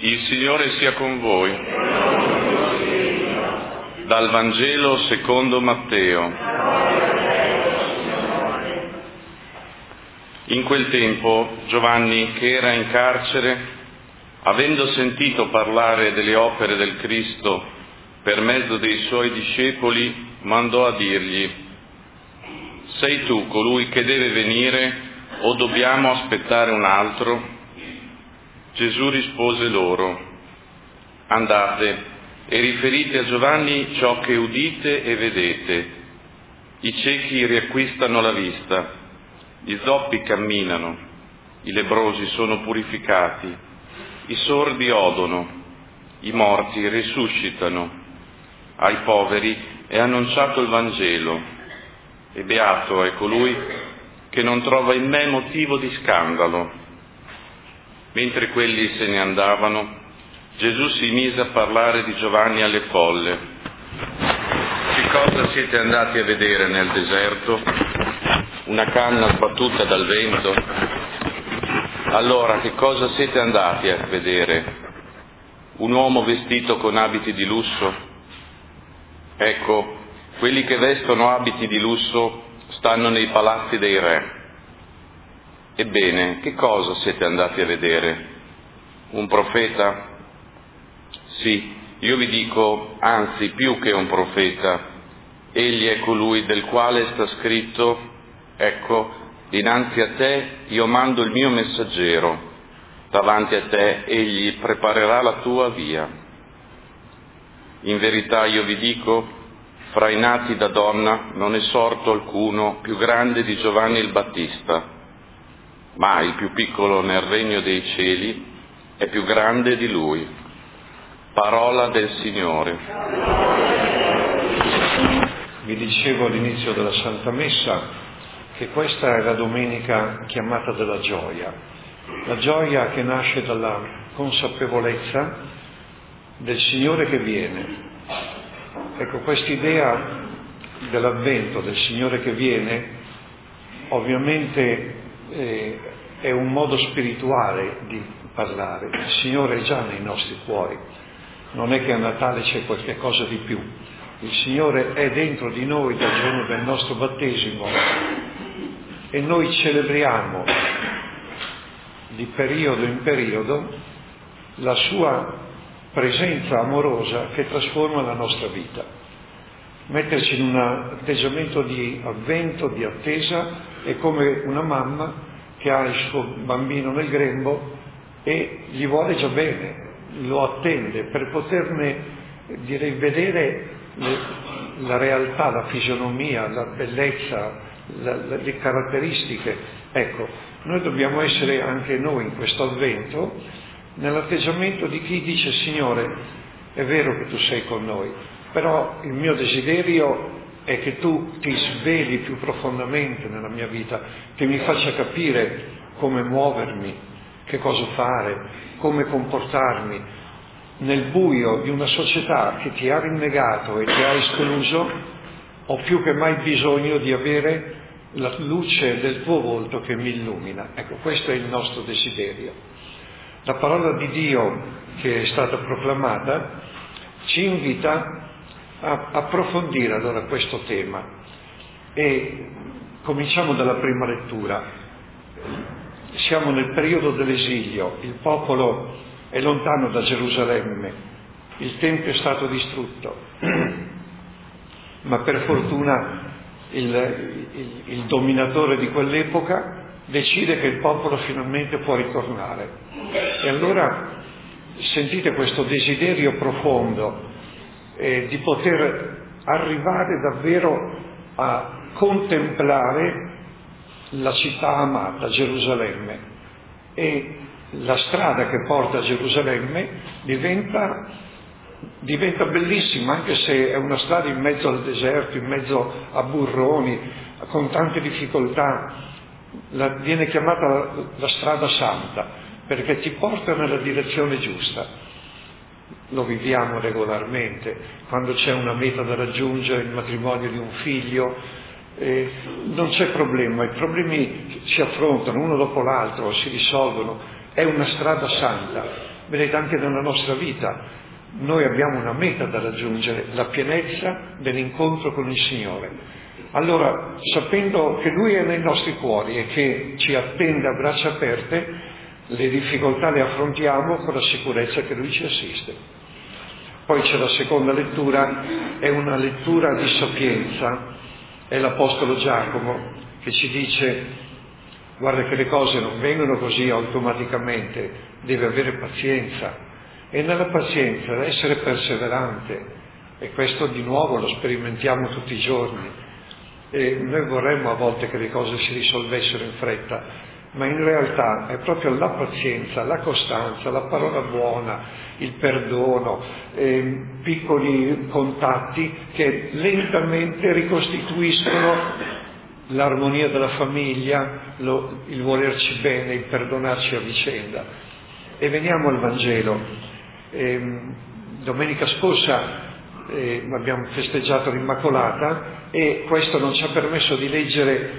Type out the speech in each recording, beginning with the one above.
Il Signore sia con voi. Dal Vangelo secondo Matteo. In quel tempo Giovanni, che era in carcere, avendo sentito parlare delle opere del Cristo per mezzo dei suoi discepoli, mandò a dirgli: «Sei tu colui che deve venire o dobbiamo aspettare un altro?» Gesù rispose loro: «Andate e riferite a Giovanni ciò che udite e vedete. I ciechi riacquistano la vista, i zoppi camminano, i lebbrosi sono purificati, i sordi odono, i morti risuscitano, ai poveri è annunciato il Vangelo, e beato è colui che non trova in me motivo di scandalo». Mentre quelli se ne andavano, Gesù si mise a parlare di Giovanni alle folle. «Che cosa siete andati a vedere nel deserto? Una canna sbattuta dal vento? Allora che cosa siete andati a vedere? Un uomo vestito con abiti di lusso? Ecco, quelli che vestono abiti di lusso stanno nei palazzi dei re. Ebbene, che cosa siete andati a vedere? Un profeta? Sì, io vi dico, anzi, più che un profeta. Egli è colui del quale sta scritto: ecco, dinanzi a te io mando il mio messaggero, davanti a te egli preparerà la tua via. In verità io vi dico, fra i nati da donna non è sorto alcuno più grande di Giovanni il Battista, ma il più piccolo nel regno dei cieli è più grande di lui. Parola del Signore. Vi dicevo all'inizio della Santa Messa che questa è la domenica chiamata della gioia, la gioia che nasce dalla consapevolezza del Signore che viene. Ecco, quest'idea dell'avvento del Signore che viene ovviamente è un modo spirituale di parlare. Il Signore è già nei nostri cuori, non è che a Natale c'è qualche cosa di più. Il Signore è dentro di noi dal giorno del nostro battesimo e noi celebriamo di periodo in periodo la sua presenza amorosa che trasforma la nostra vita. Metterci in un atteggiamento di avvento, di attesa, è come una mamma che ha il suo bambino nel grembo e gli vuole già bene, lo attende per poterne, direi, vedere la realtà, la fisionomia, la bellezza, le caratteristiche. Ecco, noi dobbiamo essere anche noi in questo avvento nell'atteggiamento di chi dice: Signore, è vero che tu sei con noi, però il mio desiderio è che tu ti sveli più profondamente nella mia vita, che mi faccia capire come muovermi, che cosa fare, come comportarmi. Nel buio di una società che ti ha rinnegato e ti ha escluso, ho più che mai bisogno di avere la luce del tuo volto che mi illumina. Ecco, questo è il nostro desiderio. La parola di Dio che è stata proclamata ci invita a approfondire allora questo tema e cominciamo dalla prima lettura. Siamo nel periodo dell'esilio, il popolo è lontano da Gerusalemme, il Tempio è stato distrutto, ma per fortuna il dominatore di quell'epoca decide che il popolo finalmente può ritornare. E allora sentite questo desiderio profondo di poter arrivare davvero a contemplare la città amata, Gerusalemme, e la strada che porta a Gerusalemme diventa bellissima, anche se è una strada in mezzo al deserto, in mezzo a burroni, con tante difficoltà. Viene chiamata la strada santa, perché ti porta nella direzione giusta. Lo viviamo regolarmente, quando c'è una meta da raggiungere, il matrimonio di un figlio, non c'è problema, i problemi si affrontano uno dopo l'altro, si risolvono, è una strada santa, Vedete, anche nella nostra vita noi abbiamo una meta da raggiungere, la pienezza dell'incontro con il Signore. Allora, sapendo che Lui è nei nostri cuori e che ci attende a braccia aperte, le difficoltà le affrontiamo con la sicurezza che Lui ci assiste. Poi c'è la seconda lettura, è una lettura di sapienza, è l'Apostolo Giacomo che ci dice: guarda che le cose non vengono così automaticamente, devi avere pazienza. E nella pazienza deve essere perseverante, e questo di nuovo lo sperimentiamo tutti i giorni. E noi vorremmo a volte che le cose si risolvessero in fretta, ma in realtà è proprio la pazienza, la costanza, la parola buona, il perdono, piccoli contatti che lentamente ricostituiscono l'armonia della famiglia, il volerci bene, il perdonarci a vicenda. E veniamo al Vangelo. Domenica scorsa abbiamo festeggiato l'Immacolata e questo non ci ha permesso di leggere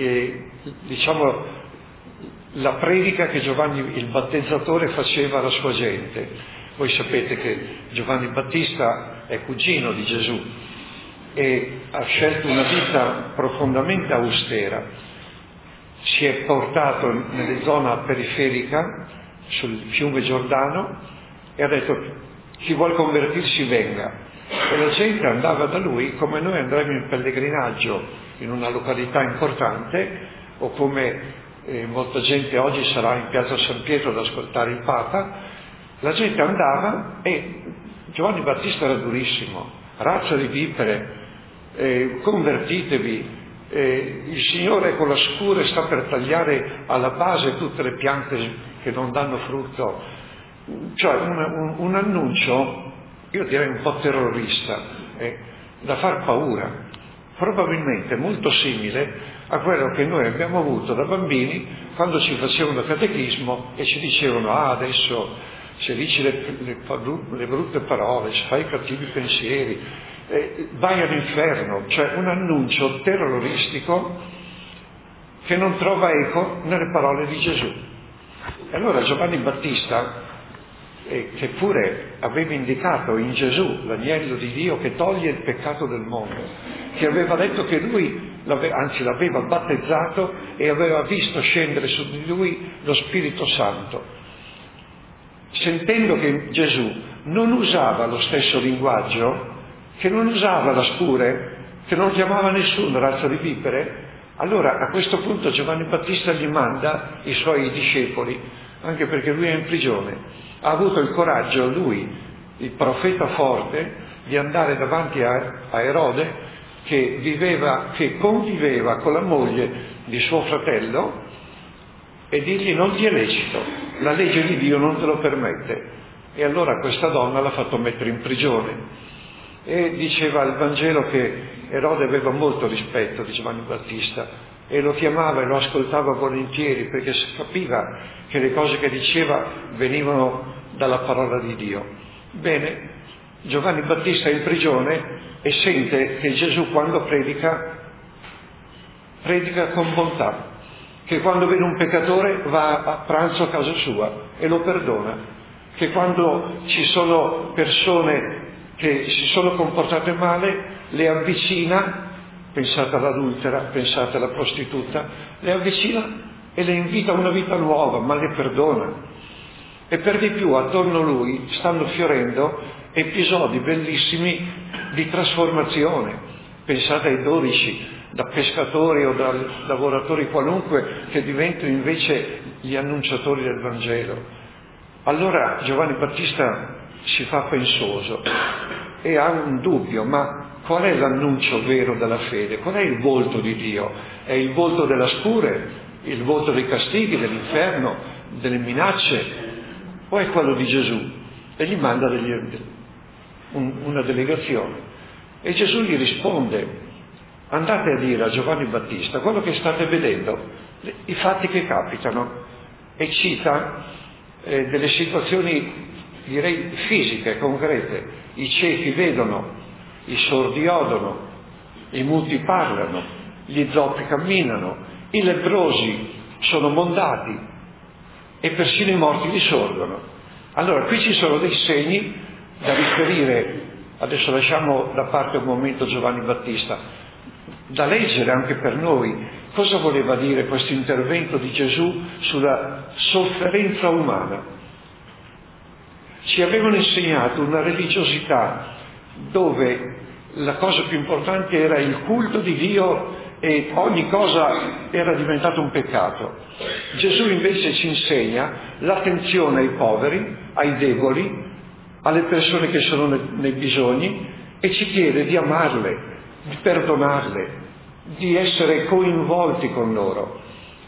la predica che Giovanni il Battezzatore faceva alla sua gente. Voi sapete che Giovanni Battista è cugino di Gesù e ha scelto una vita profondamente austera. Si è portato nella zona periferica sul fiume Giordano e ha detto: chi vuol convertirsi venga. E la gente andava da lui come noi andremo in pellegrinaggio in una località importante, o come molta gente oggi sarà in piazza San Pietro ad ascoltare il Papa. La gente andava e Giovanni Battista era durissimo: razza di vipere, convertitevi, il Signore con la scure sta per tagliare alla base tutte le piante che non danno frutto. Cioè un annuncio, io direi un po' terrorista, da far paura, probabilmente molto simile a quello che noi abbiamo avuto da bambini quando ci facevano catechismo e ci dicevano: adesso se dici le brutte parole, se fai i cattivi pensieri, vai all'inferno. Cioè un annuncio terroristico che non trova eco nelle parole di Gesù. E allora Giovanni Battista, che pure aveva indicato in Gesù l'agnello di Dio che toglie il peccato del mondo, che aveva detto che lui, l'aveva battezzato e aveva visto scendere su di lui lo Spirito Santo, sentendo che Gesù non usava lo stesso linguaggio, che non usava la scure, che non chiamava nessuno razza di vipere, allora a questo punto Giovanni Battista gli manda i suoi discepoli, anche perché lui è in prigione. Ha avuto il coraggio, lui, il profeta forte, di andare davanti a Erode, che conviveva con la moglie di suo fratello, e dirgli: non ti è lecito, la legge di Dio non te lo permette. E allora questa donna l'ha fatto mettere in prigione. E diceva il Vangelo che Erode aveva molto rispetto di Giovanni Battista e lo chiamava e lo ascoltava volentieri, perché capiva che le cose che diceva venivano dalla parola di Dio. Bene, Giovanni Battista è in prigione e sente che Gesù, quando predica con bontà, che quando vede un peccatore va a pranzo a casa sua e lo perdona, che quando ci sono persone che si sono comportate male le avvicina. Pensate all'adultera, pensate alla prostituta, le avvicina e le invita a una vita nuova, ma le perdona. E per di più attorno a lui stanno fiorendo episodi bellissimi di trasformazione. Pensate ai 12, da pescatori o da lavoratori qualunque, che diventano invece gli annunciatori del Vangelo. Allora Giovanni Battista si fa pensoso e ha un dubbio: ma qual è l'annuncio vero della fede? Qual è il volto di Dio? È il volto della scure, il volto dei castighi, dell'inferno, delle minacce, o è quello di Gesù? E gli manda una delegazione. E Gesù gli risponde: andate a dire a Giovanni Battista quello che state vedendo, i fatti che capitano. E cita delle situazioni, direi, fisiche, concrete. I ciechi vedono, i sordi odono, i muti parlano, gli zoppi camminano, i lebbrosi sono mondati e persino i morti risorgono. Allora, qui ci sono dei segni da riferire, adesso lasciamo da parte un momento Giovanni Battista, da leggere anche per noi. Cosa voleva dire questo intervento di Gesù sulla sofferenza umana? Ci avevano insegnato una religiosità dove la cosa più importante era il culto di Dio e ogni cosa era diventato un peccato. Gesù invece ci insegna l'attenzione ai poveri, ai deboli, alle persone che sono nei bisogni e ci chiede di amarle, di perdonarle, di essere coinvolti con loro.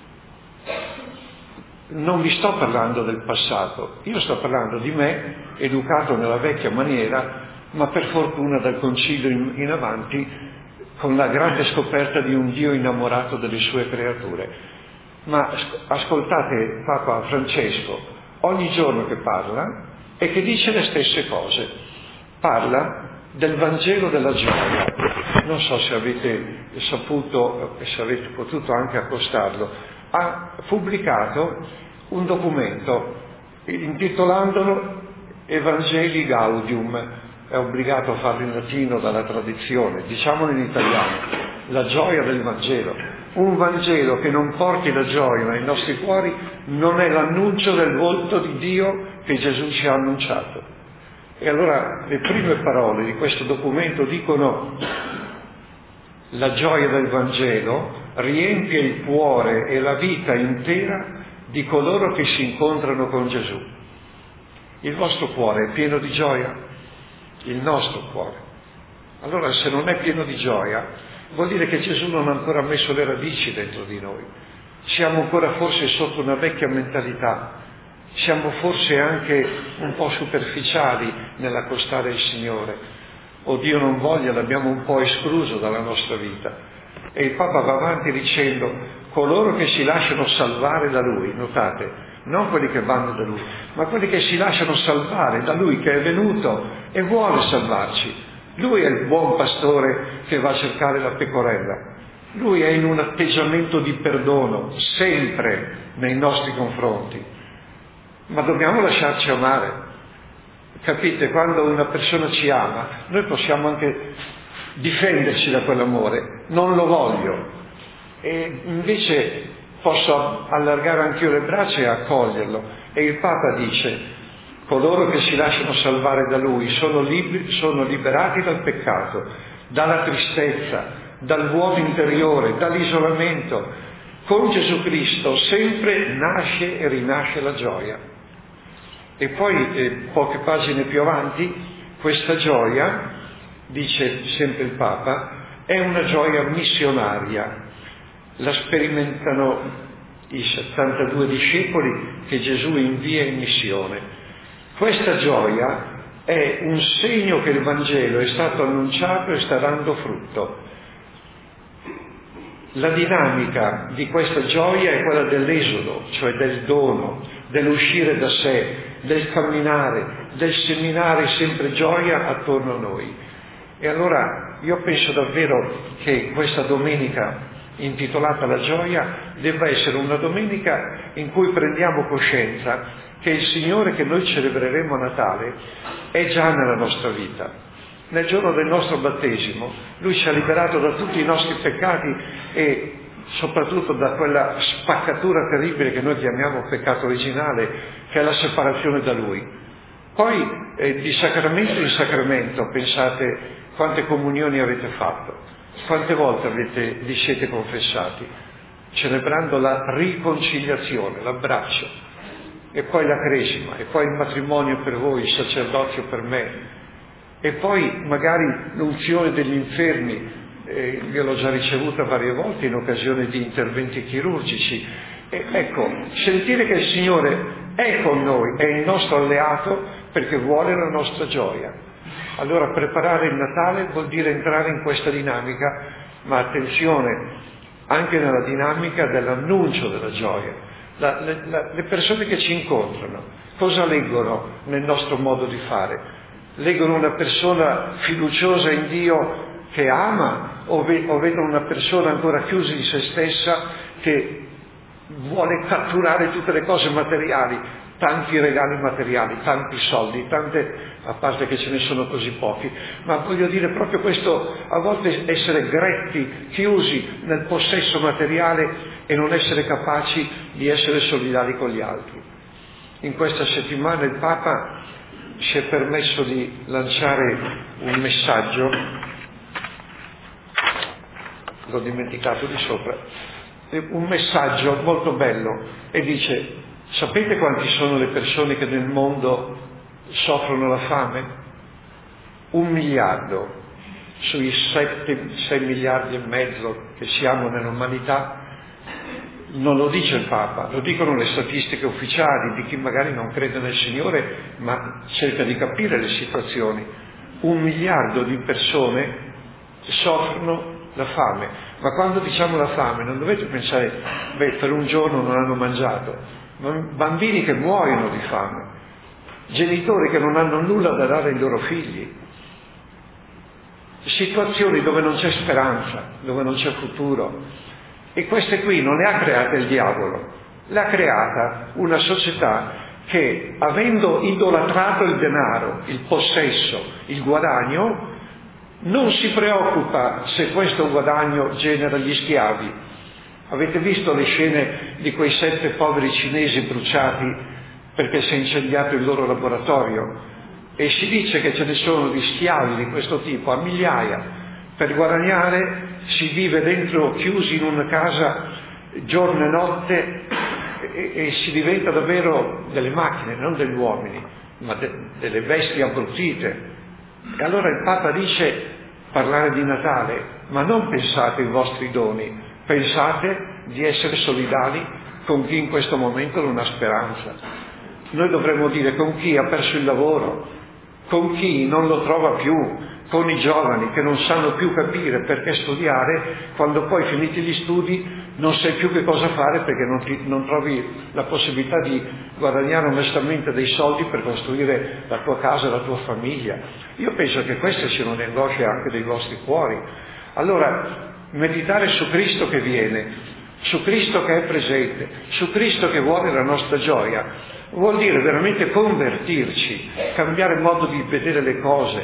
Non vi sto parlando del passato, io sto parlando di me, educato nella vecchia maniera, ma per fortuna dal Concilio in avanti, con la grande scoperta di un Dio innamorato delle sue creature. Ma ascoltate Papa Francesco, ogni giorno che parla e che dice le stesse cose. Parla del Vangelo della gioia. Non so se avete saputo e se avete potuto anche accostarlo. Ha pubblicato un documento intitolandolo Evangelii Gaudium. È obbligato a farlo in latino dalla tradizione, diciamolo in italiano, la gioia del Vangelo. Un Vangelo che non porti la gioia nei nostri cuori non è l'annuncio del volto di Dio che Gesù ci ha annunciato. E allora le prime parole di questo documento dicono: la gioia del Vangelo riempie il cuore e la vita intera di coloro che si incontrano con Gesù. Il vostro cuore è pieno di gioia? Il nostro cuore. Allora, se non è pieno di gioia, vuol dire che Gesù non ha ancora messo le radici dentro di noi. Siamo ancora forse sotto una vecchia mentalità, siamo forse anche un po' superficiali nell'accostare il Signore, o Dio non voglia, l'abbiamo un po' escluso dalla nostra vita. E il Papa va avanti dicendo: coloro che si lasciano salvare da Lui, notate, non quelli che vanno da Lui, ma quelli che si lasciano salvare da Lui, che è venuto e vuole salvarci. Lui è il buon pastore che va a cercare la pecorella. Lui è in un atteggiamento di perdono sempre nei nostri confronti. Ma dobbiamo lasciarci amare. Capite? Quando una persona ci ama, noi possiamo anche difenderci da quell'amore. Non lo voglio. E invece posso allargare anch'io le braccia e accoglierlo. E il Papa dice: coloro che si lasciano salvare da Lui sono liberati dal peccato, dalla tristezza, dal vuoto interiore, dall'isolamento. Con Gesù Cristo sempre nasce e rinasce la gioia. E poi, poche pagine più avanti, questa gioia, dice sempre il Papa, è una gioia missionaria. La sperimentano i 72 discepoli che Gesù invia in missione. Questa gioia è un segno che il Vangelo è stato annunciato e sta dando frutto. La dinamica di questa gioia è quella dell'esodo, cioè del dono, dell'uscire da sé, del camminare, del seminare sempre gioia attorno a noi. E allora io penso davvero che questa domenica intitolata La gioia debba essere una domenica in cui prendiamo coscienza che il Signore che noi celebreremo a Natale è già nella nostra vita. Nel giorno del nostro battesimo Lui ci ha liberato da tutti i nostri peccati e soprattutto da quella spaccatura terribile che noi chiamiamo peccato originale, che è la separazione da Lui. Poi di sacramento in sacramento pensate quante comunioni avete fatto, quante volte vi siete confessati, celebrando la riconciliazione, l'abbraccio, e poi la cresima, e poi il matrimonio per voi, il sacerdozio per me, e poi magari l'unzione degli infermi. Io l'ho già ricevuta varie volte in occasione di interventi chirurgici. E ecco, sentire che il Signore è con noi, è il nostro alleato perché vuole la nostra gioia. Allora preparare il Natale vuol dire entrare in questa dinamica, ma attenzione, anche nella dinamica dell'annuncio della gioia. Le persone che ci incontrano, cosa leggono nel nostro modo di fare? Leggono una persona fiduciosa in Dio che ama o vedono una persona ancora chiusa in se stessa che vuole catturare tutte le cose materiali? tanti regali materiali, tanti soldi, a parte che ce ne sono così pochi, ma voglio dire proprio questo, a volte essere gretti, chiusi nel possesso materiale e non essere capaci di essere solidali con gli altri. In questa settimana il Papa si è permesso di lanciare un messaggio, l'ho dimenticato di sopra, un messaggio molto bello, e dice: sapete quanti sono le persone che nel mondo soffrono la fame? 1 miliardo sui 6 miliardi e mezzo che siamo nell'umanità. Non lo dice il Papa, lo dicono le statistiche ufficiali di chi magari non crede nel Signore ma cerca di capire le situazioni. 1 miliardo di persone soffrono la fame. Ma quando diciamo la fame non dovete pensare, per un giorno non hanno mangiato, ma bambini che muoiono di fame, genitori che non hanno nulla da dare ai loro figli, situazioni dove non c'è speranza, dove non c'è futuro. E queste qui non le ha create il diavolo, le ha creata una società che, avendo idolatrato il denaro, il possesso, il guadagno, non si preoccupa se questo guadagno genera gli schiavi. Avete visto le scene di quei 7 poveri cinesi bruciati perché si è incendiato il loro laboratorio? E si dice che ce ne sono di schiavi di questo tipo a migliaia. Per guadagnare si vive dentro, chiusi in una casa giorno e notte, e si diventa davvero delle macchine, non degli uomini, ma delle bestie abbrutite. E allora il Papa dice, parlare di Natale, ma non pensate ai vostri doni, pensate di essere solidali con chi in questo momento non ha speranza. Noi dovremmo dire con chi ha perso il lavoro, con chi non lo trova più, con i giovani che non sanno più capire perché studiare, quando poi finiti gli studi non sai più che cosa fare perché non trovi la possibilità di guadagnare onestamente dei soldi per costruire la tua casa, la tua famiglia. Io penso che queste siano le angosce anche dei vostri cuori. Allora, meditare su Cristo che viene, su Cristo che è presente, su Cristo che vuole la nostra gioia, vuol dire veramente convertirci, cambiare il modo di vedere le cose,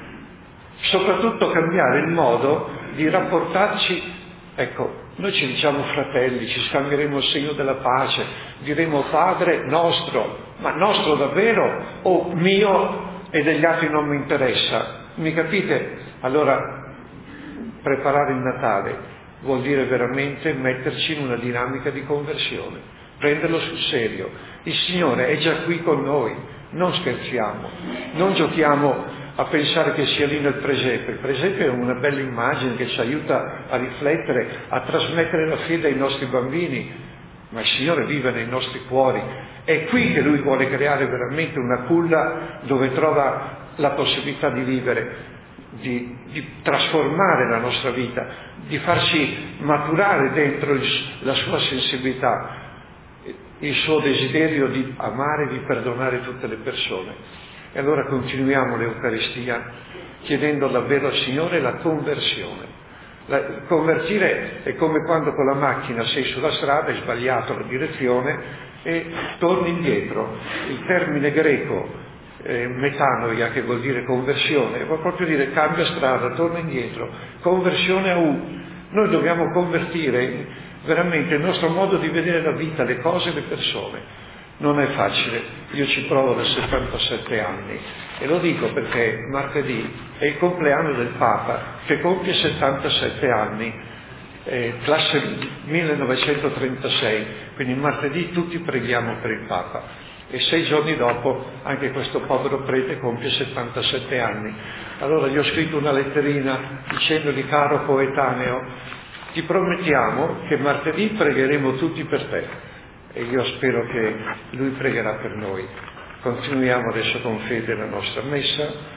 soprattutto cambiare il modo di rapportarci. Ecco, noi ci diciamo fratelli, ci scambieremo il segno della pace, diremo Padre nostro, ma nostro davvero o mio e degli altri non mi interessa? Mi capite? Allora, preparare il Natale vuol dire veramente metterci in una dinamica di conversione, prenderlo sul serio. Il Signore è già qui con noi, non scherziamo, non giochiamo a pensare che sia lì nel presepe. Il presepe è una bella immagine che ci aiuta a riflettere, a trasmettere la fede ai nostri bambini, ma il Signore vive nei nostri cuori. È qui che Lui vuole creare veramente una culla dove trova la possibilità di vivere, di trasformare la nostra vita, di farci maturare dentro la sua sensibilità, il suo desiderio di amare e di perdonare tutte le persone. E allora continuiamo l'Eucaristia chiedendo davvero al Signore la conversione. Convertire è come quando con la macchina sei sulla strada, hai sbagliato la direzione e torni indietro. Il termine greco metanoia, che vuol dire conversione, vuol proprio dire cambia strada, torna indietro, conversione a U. Noi dobbiamo convertire veramente il nostro modo di vedere la vita, le cose e le persone. Non è facile, io ci provo da 77 anni e lo dico perché martedì è il compleanno del Papa che compie 77 anni, classe 1936, quindi martedì tutti preghiamo per il Papa e 6 giorni dopo anche questo povero prete compie 77 anni. Allora gli ho scritto una letterina dicendogli: caro coetaneo, ti promettiamo che martedì pregheremo tutti per te. E io spero che Lui pregherà per noi. Continuiamo adesso con fede la nostra messa.